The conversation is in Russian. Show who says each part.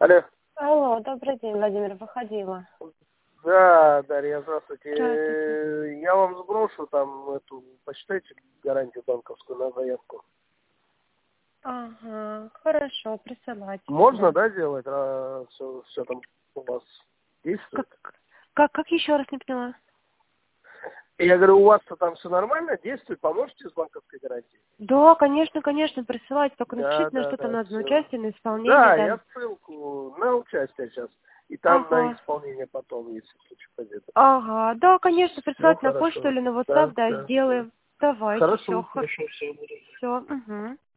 Speaker 1: Алло.
Speaker 2: Алло, добрый день, Владимир, выходила.
Speaker 1: Да, Дарья, здравствуйте.
Speaker 2: Здравствуйте.
Speaker 1: Я вам сброшу там эту, посчитайте гарантию банковскую на заявку.
Speaker 2: Ага, хорошо, присылайте
Speaker 1: Можно,
Speaker 2: сюда.
Speaker 1: да, сделать? Все там у вас действует?
Speaker 2: Как еще раз не поняла?
Speaker 1: Я говорю, у вас-то там все нормально, действует, поможете с банковской гарантией?
Speaker 2: Да, конечно, присылайте, только
Speaker 1: Да,
Speaker 2: напишите, на
Speaker 1: да,
Speaker 2: что там
Speaker 1: да,
Speaker 2: надо, на
Speaker 1: все.
Speaker 2: участие, на исполнение,
Speaker 1: Да,
Speaker 2: да.
Speaker 1: я ссылку на участие сейчас. И там на
Speaker 2: Ага,
Speaker 1: исполнение потом, если в случае пойдет.
Speaker 2: ага, да, конечно,
Speaker 1: Все
Speaker 2: присылайте на почту
Speaker 1: хорошо.
Speaker 2: или на WhatsApp,
Speaker 1: Да,
Speaker 2: да,
Speaker 1: да, да.
Speaker 2: сделаем. Давайте,
Speaker 1: Хорошо,
Speaker 2: все,
Speaker 1: хорошо, все.
Speaker 2: все, угу.